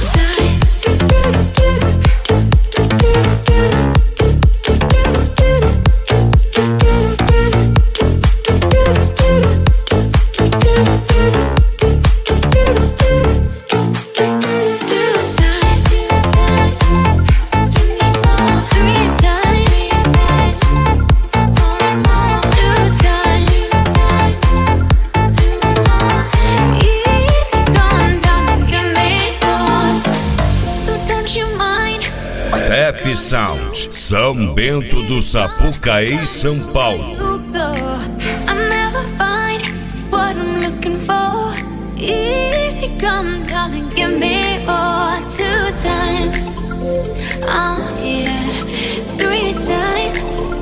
Rap Sound, São Bento do Sapucaí, São Paulo. Easy come, darling, give me more. 2 times, oh yeah, 3 times,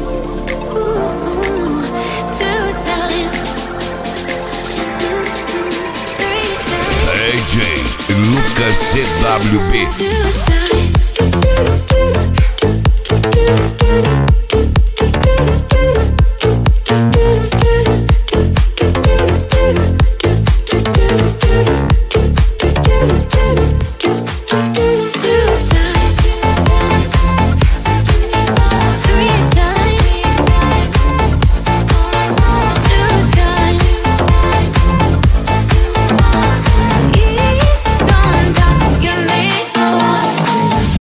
ooh, 2 times, 3 times. AJ Lucas CWB. 2 times.